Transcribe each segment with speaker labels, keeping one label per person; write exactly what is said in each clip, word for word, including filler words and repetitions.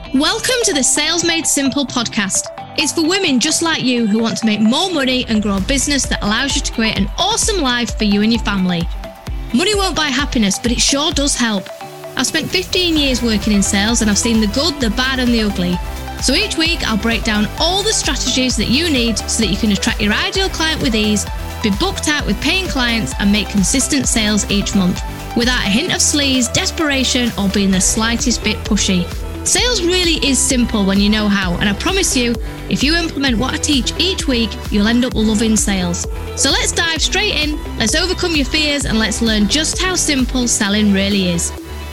Speaker 1: Welcome to the Sales Made Simple podcast. It's for women just like you who want to make more money and grow a business that allows you to create an awesome life for you and your family. Money won't buy happiness, but it sure does help. I've spent fifteen years working in sales and I've seen the good, the bad and the ugly. So each week I'll break down all the strategies that you need so that you can attract your ideal client with ease, be booked out with paying clients and make consistent sales each month without a hint of sleaze, desperation or being the slightest bit pushy. Sales really is simple when you know how, and I promise you, if you implement what I teach each week, you'll end up loving sales. So let's dive straight in, let's overcome your fears, and let's learn just how simple selling really is.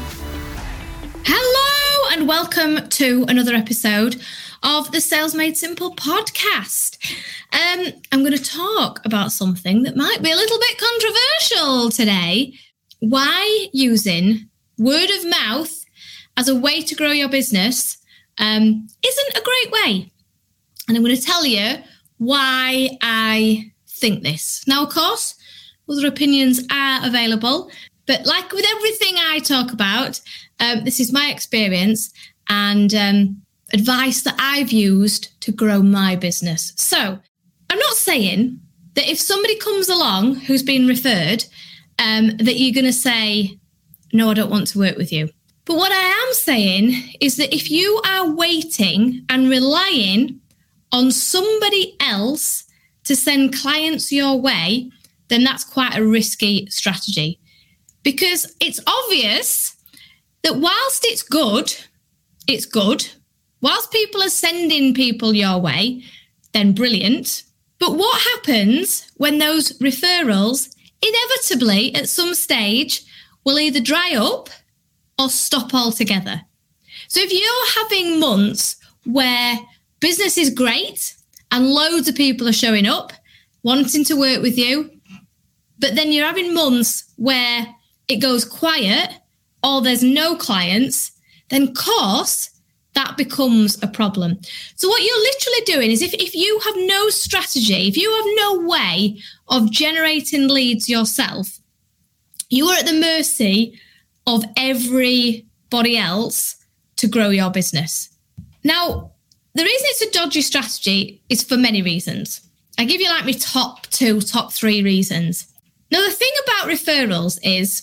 Speaker 1: Hello, and welcome to another episode of the Sales Made Simple podcast. Um, I'm going to talk about something that might be a little bit controversial today. Why using word of mouth as a way to grow your business um, isn't a great way. And I'm going to tell you why I think this. Now, of course, other opinions are available, but like with everything I talk about, um, this is my experience and um, advice that I've used to grow my business. So I'm not saying that if somebody comes along who's been referred, um, that you're going to say, no, I don't want to work with you. But what I am saying is that if you are waiting and relying on somebody else to send clients your way, then that's quite a risky strategy. Because it's obvious that whilst it's good, it's good. Whilst people are sending people your way, then brilliant. But what happens when those referrals inevitably at some stage will either dry up or stop altogether? So if you're having months where business is great and loads of people are showing up, wanting to work with you, but then you're having months where it goes quiet or there's no clients, then of course that becomes a problem. So what you're literally doing is if, if you have no strategy, if you have no way of generating leads yourself, you are at the mercy of everybody else to grow your business. Now, the reason it's a dodgy strategy is for many reasons. I give you like my top two, top three reasons. Now, the thing about referrals is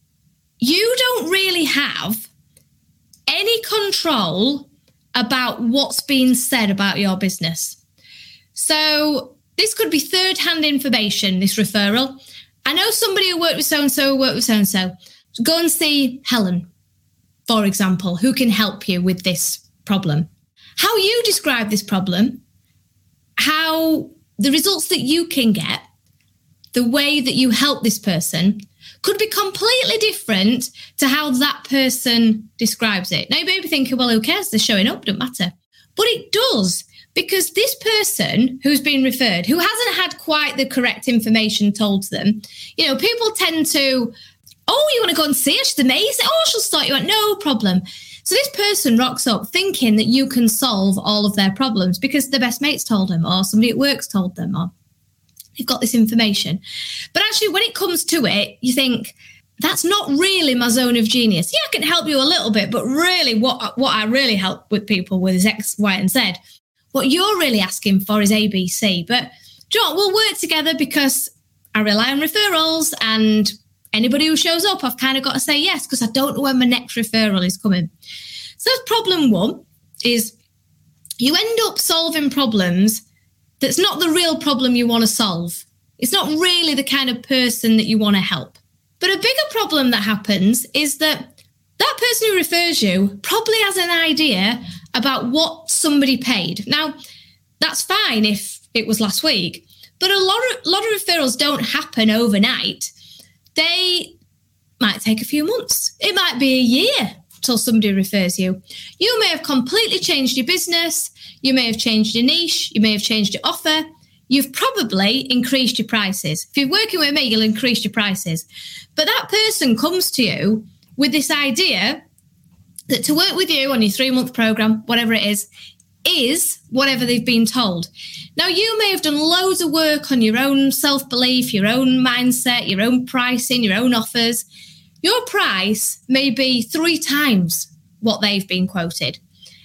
Speaker 1: you don't really have any control about what's being said about your business. So this could be third-hand information, this referral. I know somebody who worked with so-and-so, who worked with so-and-so. Go and see Helen, for example, who can help you with this problem. How you describe this problem, how the results that you can get, the way that you help this person could be completely different to how that person describes it. Now you may be thinking, well, who cares? They're showing up, don't matter. But it does, because this person who's been referred, who hasn't had quite the correct information told to them, you know, people tend to, oh, you want to go and see her? She's amazing. Oh, she'll start you out. No problem. So this person rocks up thinking that you can solve all of their problems because their best mates told them or somebody at work's told them or they've got this information. But actually, when it comes to it, you think, that's not really my zone of genius. Yeah, I can help you a little bit, but really what, what I really help with people with is X, Y, and Z. What you're really asking for is A, B, C. But do you know what? We'll work together because I rely on referrals and anybody who shows up, I've kind of got to say yes because I don't know when my next referral is coming. So that's problem one, is you end up solving problems that's not the real problem you want to solve. It's not really the kind of person that you want to help. But a bigger problem that happens is that that person who refers you probably has an idea about what somebody paid. Now, that's fine if it was last week, but a lot of, a lot of referrals don't happen overnight. They might take a few months. It might be a year till somebody refers you. You may have completely changed your business. You may have changed your niche. You may have changed your offer. You've probably increased your prices. If you're working with me, you'll increase your prices. But that person comes to you with this idea that to work with you on your three-month program, whatever it is, is whatever they've been told. Now, you may have done loads of work on your own self-belief, your own mindset, your own pricing, your own offers. Your price may be three times what they've been quoted.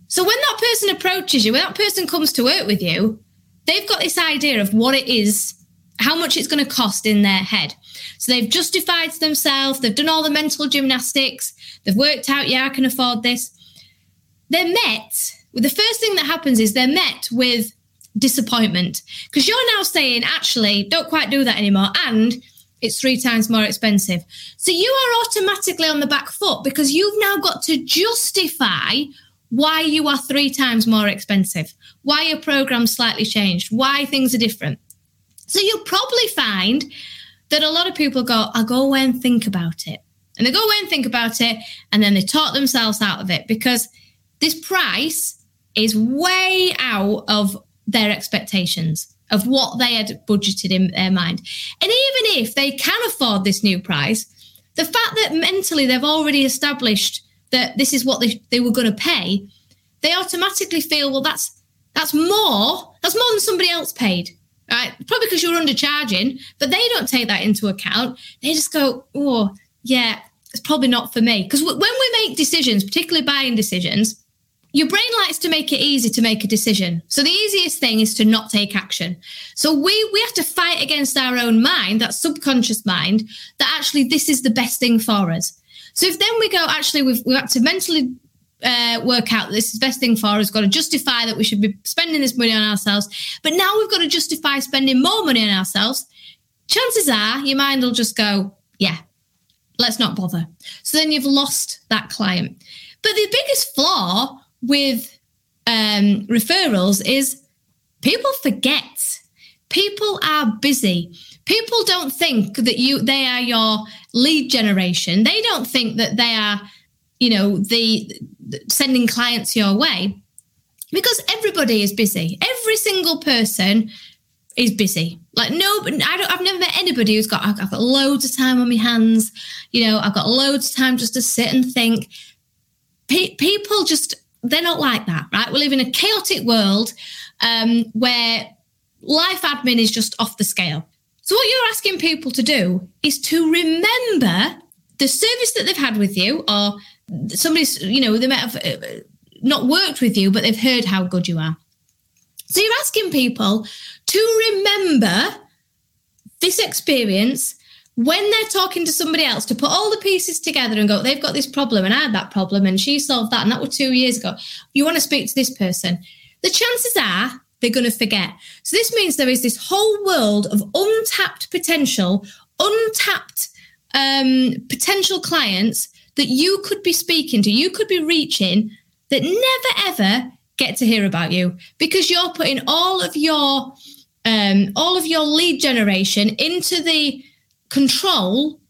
Speaker 1: So when that person approaches you, when that person comes to work with you, they've got this idea of what it is, how much it's going to cost in their head. So they've justified to themselves, they've done all the mental gymnastics, they've worked out, yeah, I can afford this. They're met, the first thing that happens is they're met with disappointment, because you're now saying, actually, don't quite do that anymore, and it's three times more expensive. So you are automatically on the back foot because you've now got to justify why you are three times more expensive, why your program's slightly changed, why things are different. So you'll probably find that a lot of people go, I'll go away and think about it. And they go away and think about it, and then they talk themselves out of it because this price is way out of their expectations, of what they had budgeted in their mind. And even if they can afford this new price, the fact that mentally they've already established that this is what they, they were going to pay, they automatically feel, well, that's that's more, that's more than somebody else paid, right? Probably because you're undercharging, but they don't take that into account. They just go, oh, yeah, it's probably not for me. Because when we make decisions, particularly buying decisions, your brain likes to make it easy to make a decision. So the easiest thing is to not take action. So we we have to fight against our own mind, that subconscious mind, that actually this is the best thing for us. So if then we go, actually, we've, we've got to mentally uh, work out that this is the best thing for us, got to justify that we should be spending this money on ourselves, but now we've got to justify spending more money on ourselves, chances are your mind will just go, yeah, let's not bother. So then you've lost that client. But the biggest flaw with um, referrals is people forget. People are busy. People don't think that you they are your lead generation. They don't think that they are, you know, the, the sending clients your way, because everybody is busy. Every single person is busy. Like no, I don't. I've never met anybody who's got. I've got loads of time on my hands. You know, I've got loads of time just to sit and think. Pe- people just. They're not like that, right? We live in a chaotic world um, where life admin is just off the scale. So what you're asking people to do is to remember the service that they've had with you, or somebody's, you know, they might have not worked with you, but they've heard how good you are. So you're asking people to remember this experience when they're talking to somebody else, to put all the pieces together and go, they've got this problem and I had that problem and she solved that and that was two years ago. You want to speak to this person. The chances are they're going to forget. So this means there is this whole world of untapped potential, untapped um, potential clients that you could be speaking to, you could be reaching, that never, ever get to hear about you because you're putting all of your um, all of your lead generation into the control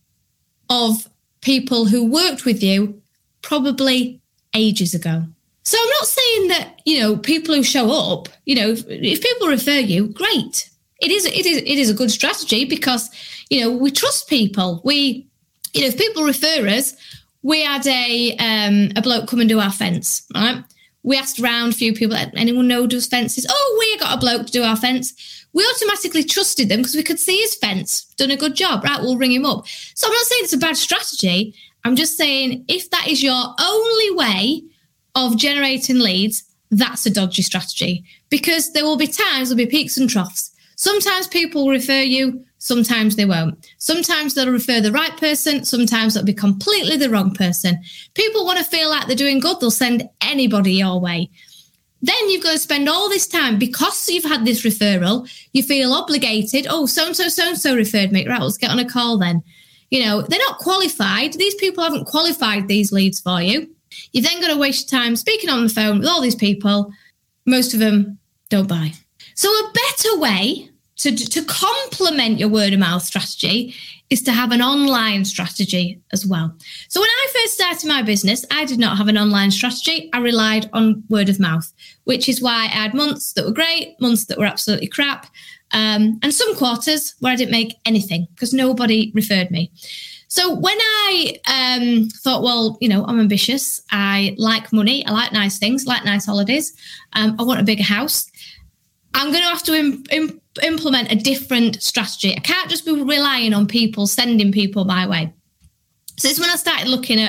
Speaker 1: of people who worked with you probably ages ago. So I'm not saying that, you know, people who show up, you know, if, if people refer you, great. It is, it is, it is a good strategy because, you know, we trust people. We, you know, if people refer us, we had a um, a bloke come and do our fence, right? We asked around a few people, anyone know who does fences? Oh, we got a bloke to do our fence. We automatically trusted them because we could see his fence, done a good job, right? We'll ring him up. So I'm not saying it's a bad strategy. I'm just saying if that is your only way of generating leads, that's a dodgy strategy because there will be times, there'll be peaks and troughs. Sometimes people will refer you, sometimes they won't. Sometimes they'll refer the right person, sometimes it'll be completely the wrong person. People want to feel like they're doing good, they'll send anybody your way. Then you've got to spend all this time because you've had this referral. You feel obligated. Oh, so-and-so, so-and-so referred me. Right, let's get on a call then. You know, they're not qualified. These people haven't qualified these leads for you. You've then got to waste your time speaking on the phone with all these people. Most of them don't buy. So a better way to, to complement your word of mouth strategy is to have an online strategy as well. So when I first started my business, I did not have an online strategy. I relied on word of mouth, which is why I had months that were great, months that were absolutely crap, um, and some quarters where I didn't make anything because nobody referred me. So when I um, thought, well, you know, I'm ambitious. I like money. I like nice things, like nice holidays. Um, I want a bigger house. I'm going to have to im- im- implement a different strategy. I can't just be relying on people, sending people my way. So it's when I started looking at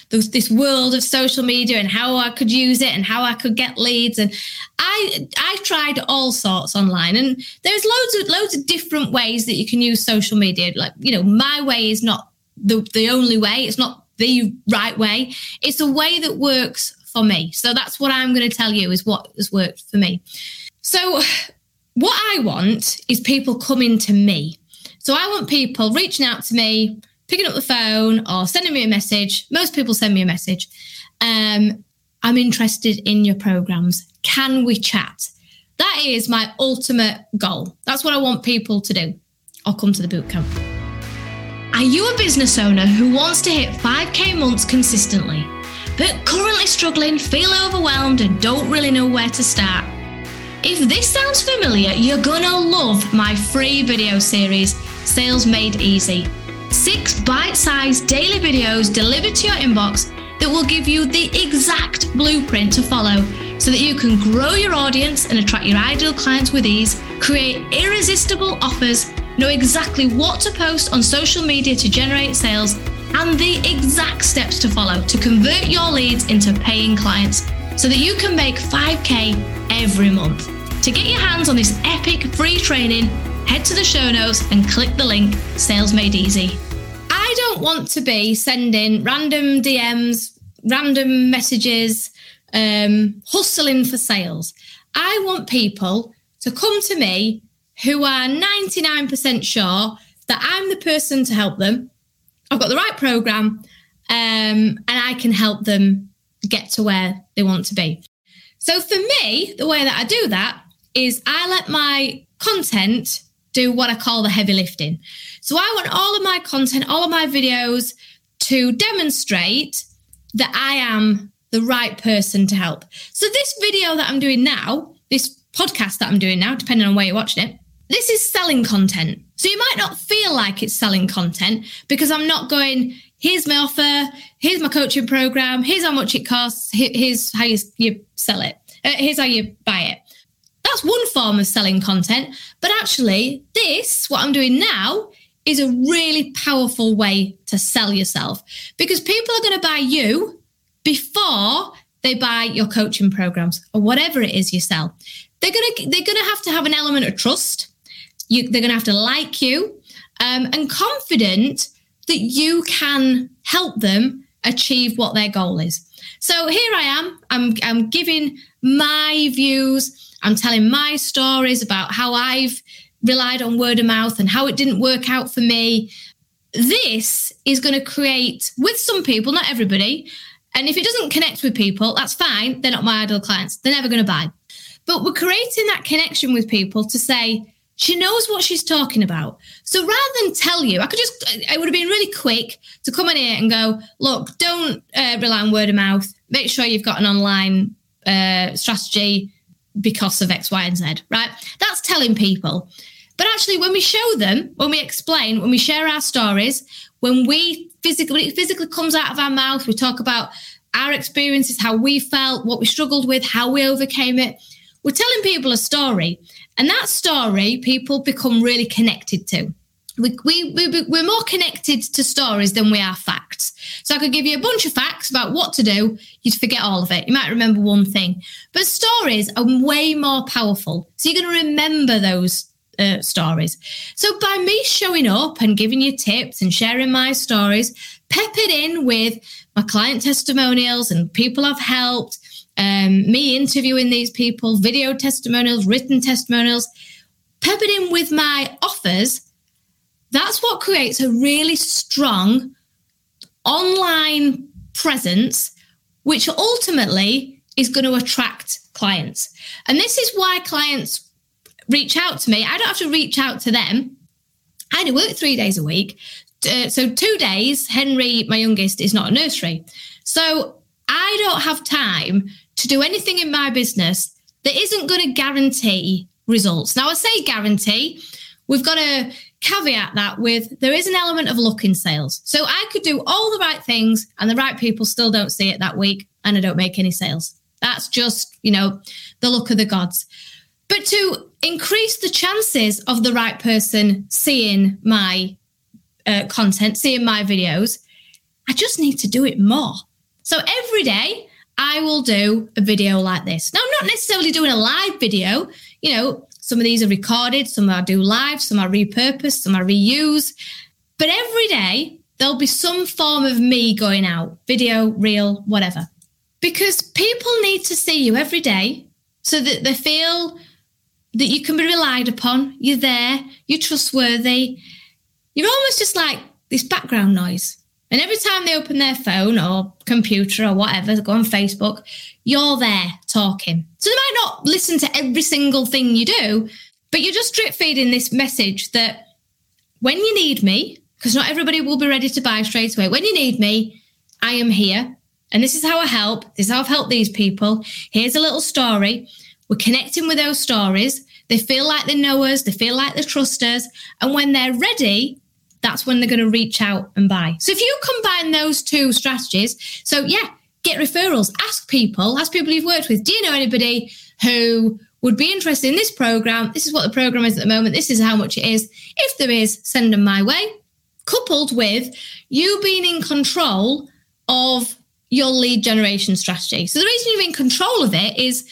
Speaker 1: this, this world of social media and how I could use it and how I could get leads. And I I tried all sorts online, and there's loads of loads of different ways that you can use social media. Like, you know, my way is not the, the only way. It's not the right way. It's a way that works for me. So that's what I'm going to tell you is what has worked for me. So what I want is people coming to me. So I want people reaching out to me, picking up the phone or sending me a message. Most people send me a message. Um, I'm interested in your programs. Can we chat? That is my ultimate goal. That's what I want people to do or come to the bootcamp. Are you a business owner who wants to hit five K months consistently, but currently struggling, feel overwhelmed and don't really know where to start? If this sounds familiar, you're gonna love my free video series, Sales Made Easy. Six bite-sized daily videos delivered to your inbox that will give you the exact blueprint to follow so that you can grow your audience and attract your ideal clients with ease, create irresistible offers, know exactly what to post on social media to generate sales, and the exact steps to follow to convert your leads into paying clients so that you can make five K every month. To get your hands on this epic free training, head to the show notes and click the link, Sales Made Easy. I don't want to be sending random D Ms, random messages, um, hustling for sales. I want people to come to me who are ninety-nine percent sure that I'm the person to help them. I've got the right program, um, and I can help them get to where they want to be. So for me, the way that I do that is I let my content do what I call the heavy lifting. So I want all of my content, all of my videos to demonstrate that I am the right person to help. So this video that I'm doing now, this podcast that I'm doing now, depending on where you're watching it, this is selling content. So you might not feel like it's selling content because I'm not going, here's my offer, here's my coaching program, here's how much it costs, here's how you, you sell it, uh, here's how you buy it. That's one form of selling content. But actually, this, what I'm doing now, is a really powerful way to sell yourself because people are going to buy you before they buy your coaching programs or whatever it is you sell. They're going to they're going to have to have an element of trust. You, they're going to have to like you um, and confident that you can help them achieve what their goal is. So here I am. I'm I'm giving my views. I'm telling my stories about how I've relied on word of mouth and how it didn't work out for me. This is going to create, with some people, not everybody, and if it doesn't connect with people, that's fine. They're not my ideal clients. They're never going to buy. But we're creating that connection with people to say, she knows what she's talking about. So rather than tell you, I could just, it would have been really quick to come in here and go, look, don't uh, rely on word of mouth. Make sure you've got an online uh, strategy because of X, Y, and Z, right? That's telling people. But actually, when we show them, when we explain, when we share our stories, when we physically, it physically comes out of our mouth, we talk about our experiences, how we felt, what we struggled with, how we overcame it. We're telling people a story. And that story, people become really connected to. We, we, we, we're more connected to stories than we are facts. So I could give you a bunch of facts about what to do. You'd forget all of it. You might remember one thing. But stories are way more powerful. So you're going to remember those uh, stories. So by me showing up and giving you tips and sharing my stories, peppered in with my client testimonials and people I've helped, um, me interviewing these people, video testimonials, written testimonials, peppered in with my offers, that's what creates a really strong online presence, which ultimately is going to attract clients. And this is why clients reach out to me. I don't have to reach out to them. I only work three days a week. Uh, so two days, Henry, my youngest, is not a nursery. So I don't have time to do anything in my business that isn't going to guarantee results. Now, I say guarantee. We've got to caveat that with there is an element of luck in sales. So I could do all the right things and the right people still don't see it that week and I don't make any sales. That's just, you know, the luck of the gods. But to increase the chances of the right person seeing my uh, content, seeing my videos, I just need to do it more. So every day I will do a video like this. Now, I'm not necessarily doing a live video. You know, some of these are recorded, some I do live, some I repurpose, some I reuse. But every day there'll be some form of me going out, video, reel, whatever. Because people need to see you every day so that they feel that you can be relied upon, you're there, you're trustworthy. You're almost just like this background noise. And every time they open their phone or computer or whatever, go on Facebook, you're there talking. So they might not listen to every single thing you do, but you're just drip feeding this message that when you need me, because not everybody will be ready to buy straight away, when you need me, I am here. And this is how I help. This is how I've helped these people. Here's a little story. We're connecting with those stories. They feel like they know us. They feel like they trust us. And when they're ready, that's when they're going to reach out and buy. So if you combine those two strategies, so yeah, get referrals, ask people, ask people you've worked with, do you know anybody who would be interested in this program? This is what the program is at the moment. This is how much it is. If there is, send them my way. Coupled with you being in control of your lead generation strategy. So the reason you're in control of it is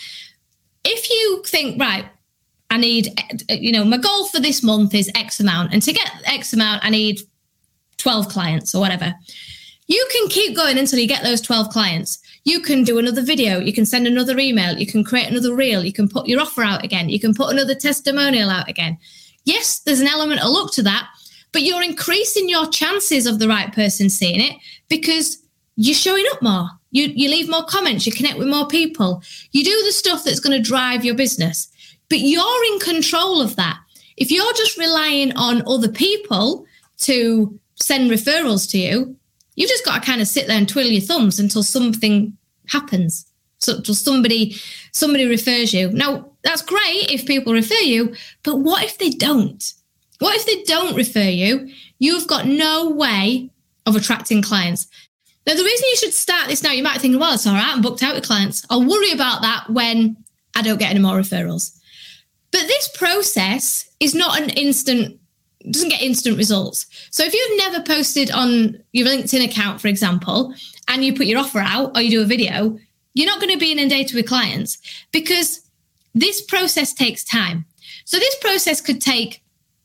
Speaker 1: if you think, right, I need, you know, my goal for this month is X amount. And to get X amount, I need twelve clients or whatever. You can keep going until you get those twelve clients. You can do another video. You can send another email. You can create another reel. You can put your offer out again. You can put another testimonial out again. Yes, there's an element of luck to that, but you're increasing your chances of the right person seeing it because you're showing up more. You, you leave more comments. You connect with more people. You do the stuff that's going to drive your business. But you're in control of that. If you're just relying on other people to send referrals to you, you've just got to kind of sit there and twiddle your thumbs until something happens. So until somebody somebody refers you. Now, that's great if people refer you, but what if they don't? What if they don't refer you? You've got no way of attracting clients. Now, the reason you should start this now, you might think, well, it's all right, I'm booked out with clients. I'll worry about that when I don't get any more referrals. But this process is not an instant, doesn't get instant results. So if you've never posted on your LinkedIn account, for example, and you put your offer out or you do a video, you're not going to be inundated with clients because this process takes time. So this process could take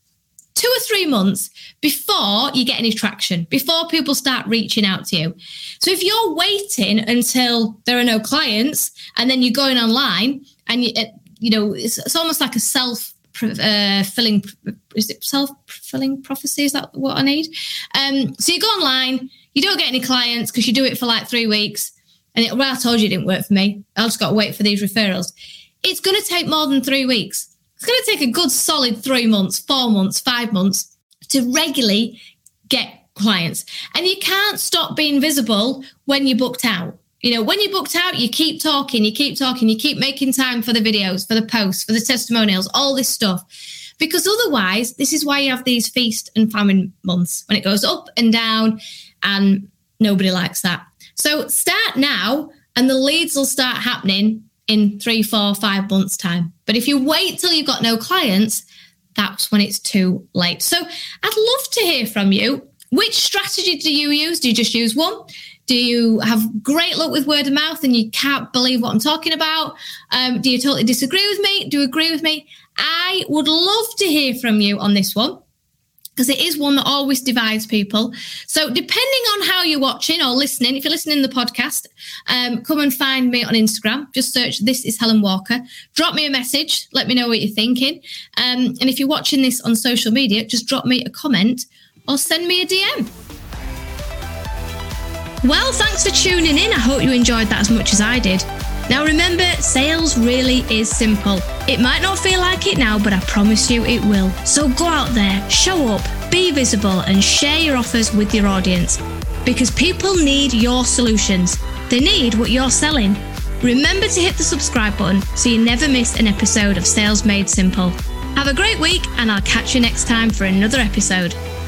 Speaker 1: two or three months before you get any traction, before people start reaching out to you. So if you're waiting until there are no clients and then you're going online and you, you know, it's, it's almost like a self-fulfilling, uh, is it self-fulfilling prophecy? Is that what I need? Um, so you go online, you don't get any clients because you do it for like three weeks. And it, well, I told you it didn't work for me. I just got to wait for these referrals. It's going to take more than three weeks. It's going to take a good solid three months, four months, five months to regularly get clients. And you can't stop being visible when you're booked out. You know, when you're booked out, you keep talking, you keep talking, you keep making time for the videos, for the posts, for the testimonials, all this stuff. Because otherwise, this is why you have these feast and famine months when it goes up and down and nobody likes that. So start now and the leads will start happening in three, four, five months time. But if you wait till you've got no clients, that's when it's too late. So I'd love to hear from you. Which strategy do you use? Do you just use one? Do you have great luck with word of mouth and you can't believe what I'm talking about? Um, do you totally disagree with me? Do you agree with me? I would love to hear from you on this one because it is one that always divides people. So depending on how you're watching or listening, if you're listening to the podcast, um, come and find me on Instagram. Just search This Is Helen Walker. Drop me a message. Let me know what you're thinking. Um, and if you're watching this on social media, just drop me a comment or send me a D M. Well, thanks for tuning in. I hope you enjoyed that as much as I did. Now remember, sales really is simple. It might not feel like it now, but I promise you it will. So go out there, show up, be visible, and share your offers with your audience. Because people need your solutions. They need what you're selling. Remember to hit the subscribe button so you never miss an episode of Sales Made Simple. Have a great week, and I'll catch you next time for another episode.